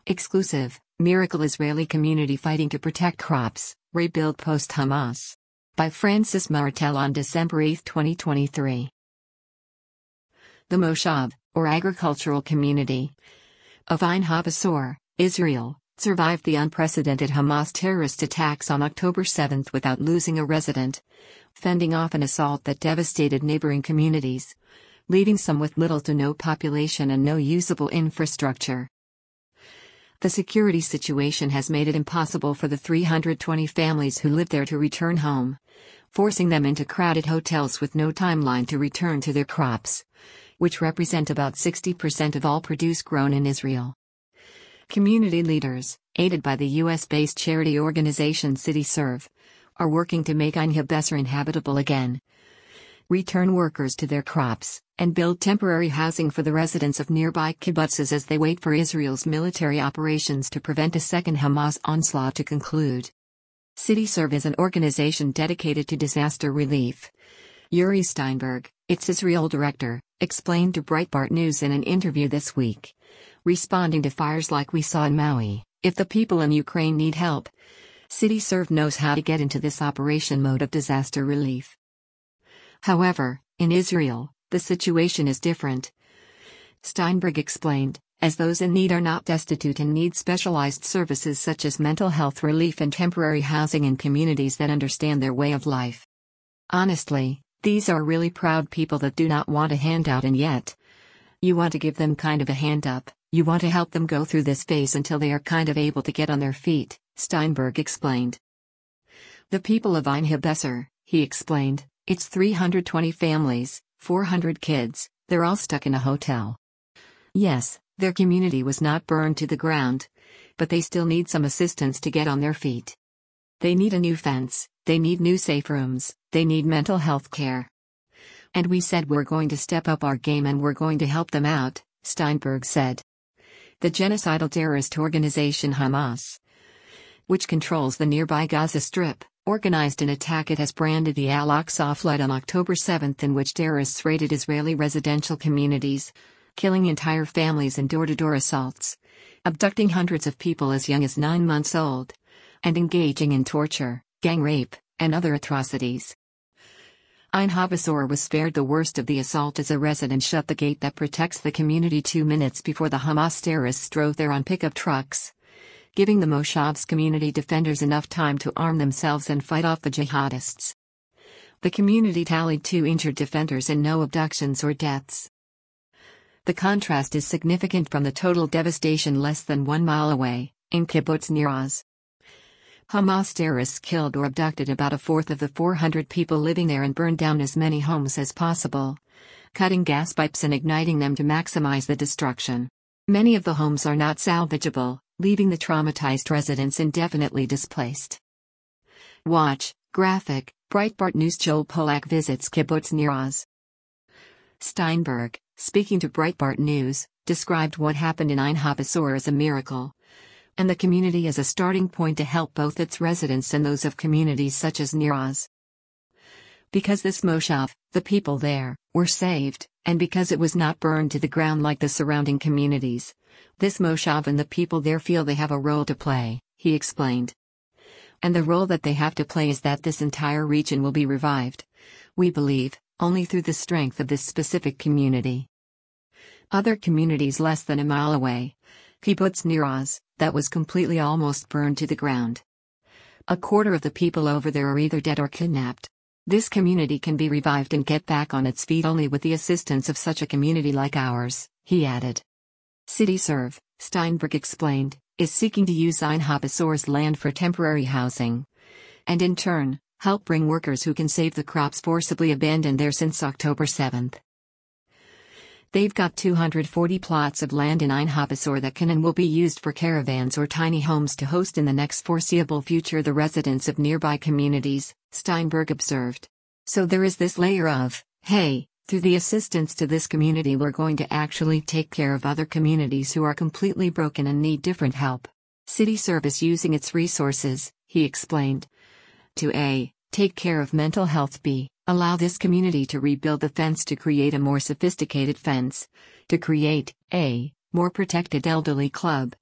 Exclusive, Miracle Israeli Community Fighting to Protect Crops, Rebuild Post-Hamas. By Francis Martel on December 8, 2023. The Moshav, or agricultural community, of Ein HaBasor, Israel, survived the unprecedented Hamas terrorist attacks on October 7 without losing a resident, fending off an assault that devastated neighboring communities, leaving some with little to no population and no usable infrastructure. The security situation has made it impossible for the 320 families who live there to return home, forcing them into crowded hotels with no timeline to return to their crops, which represent about 60% of all produce grown in Israel. Community leaders, aided by the US-based charity organization CityServe, are working to make Ein HaBasor inhabitable again, return workers to their crops, and build temporary housing for the residents of nearby kibbutzes as they wait for Israel's military operations to prevent a second Hamas onslaught to conclude. CityServe is an organization dedicated to disaster relief. Yuri Steinberg, its Israel director, explained to Breitbart News in an interview this week. Responding to fires like we saw in Maui, if the people in Ukraine need help, CityServe knows how to get into this operation mode of disaster relief. However, in Israel, the situation is different. Steinberg explained, as those in need are not destitute and need specialized services such as mental health relief and temporary housing in communities that understand their way of life. Honestly, these are really proud people that do not want a handout, and yet, you want to give them kind of a hand up, you want to help them go through this phase until they are kind of able to get on their feet, Steinberg explained. The people of Ein HaBasor, he explained, it's 320 families, 400 kids, they're all stuck in a hotel. Yes, their community was not burned to the ground, but they still need some assistance to get on their feet. They need a new fence, they need new safe rooms, they need mental health care. And we said we're going to step up our game and we're going to help them out, Steinberg said. The genocidal terrorist organization Hamas, which controls the nearby Gaza Strip, organized an attack it has branded the Al-Aqsa flood on October 7 in which terrorists raided Israeli residential communities, killing entire families in door-to-door assaults, abducting hundreds of people as young as 9 months old, and engaging in torture, gang rape, and other atrocities. Ein HaBasor was spared the worst of the assault as a resident shut the gate that protects the community 2 minutes before the Hamas terrorists drove there on pickup trucks, giving the Moshav's community defenders enough time to arm themselves and fight off the jihadists. The community tallied 2 injured defenders and no abductions or deaths. The contrast is significant from the total devastation less than 1 mile away, in kibbutz Nir Oz. Hamas terrorists killed or abducted about a fourth of the 400 people living there and burned down as many homes as possible, cutting gas pipes and igniting them to maximize the destruction. Many of the homes are not salvageable, leaving the traumatized residents indefinitely displaced. Watch, graphic, Breitbart News. Joel Polak visits kibbutz Nir Oz. Steinberg, speaking to Breitbart News, described what happened in Ein HaBasor as a miracle, and the community as a starting point to help both its residents and those of communities such as Nir Oz. Because this Moshav, the people there, were saved, and because it was not burned to the ground like the surrounding communities, this Moshav and the people there feel they have a role to play, he explained. And the role that they have to play is that this entire region will be revived, we believe, only through the strength of this specific community. Other communities less than a mile away, kibbutz Nir Oz, that was completely almost burned to the ground. A quarter of the people over there are either dead or kidnapped. This community can be revived and get back on its feet only with the assistance of such a community like ours, he added. CityServe, Steinberg explained, is seeking to use Ein HaBasor's land for temporary housing, and in turn, help bring workers who can save the crops forcibly abandoned there since October 7. They've got 240 plots of land in Ein HaBasor that can and will be used for caravans or tiny homes to host in the next foreseeable future the residents of nearby communities, Steinberg observed. So there is this layer of, hey, through the assistance to this community we're going to actually take care of other communities who are completely broken and need different help. CityServe is using its resources, he explained, to A. take care of mental health, B. allow this community to rebuild the fence to create a more sophisticated fence, to create a more protected elderly club,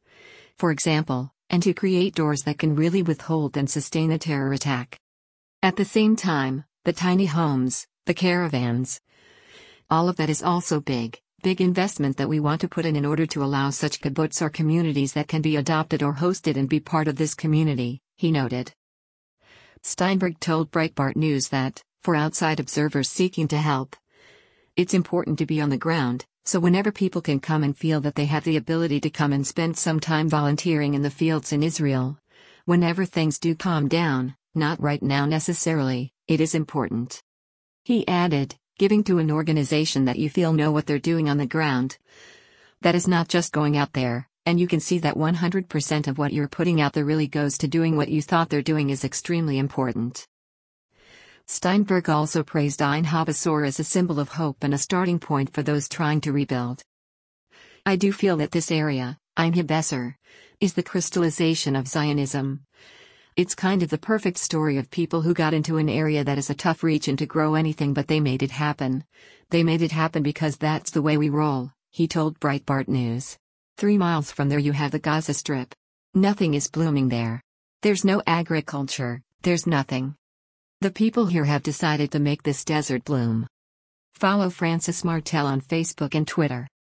for example, and to create doors that can really withhold and sustain a terror attack. At the same time, the tiny homes, the caravans, all of that is also big investment that we want to put in order to allow such kibbutz or communities that can be adopted or hosted and be part of this community, he noted. Steinberg told Breitbart News that, for outside observers seeking to help, it's important to be on the ground, so whenever people can come and feel that they have the ability to come and spend some time volunteering in the fields in Israel, whenever things do calm down, not right now necessarily, it is important. He added, giving to an organization that you feel know what they're doing on the ground. That is not just going out there, and you can see that 100% of what you're putting out there really goes to doing what you thought they're doing is extremely important. Steinberg also praised Ein HaBasor as a symbol of hope and a starting point for those trying to rebuild. I do feel that this area, Ein HaBasor, is the crystallization of Zionism. It's kind of the perfect story of people who got into an area that is a tough region to grow anything, but they made it happen. They made it happen because that's the way we roll, he told Breitbart News. 3 miles from there you have the Gaza Strip. Nothing is blooming there. There's no agriculture, there's nothing. The people here have decided to make this desert bloom. Follow Francis Martel on Facebook and Twitter.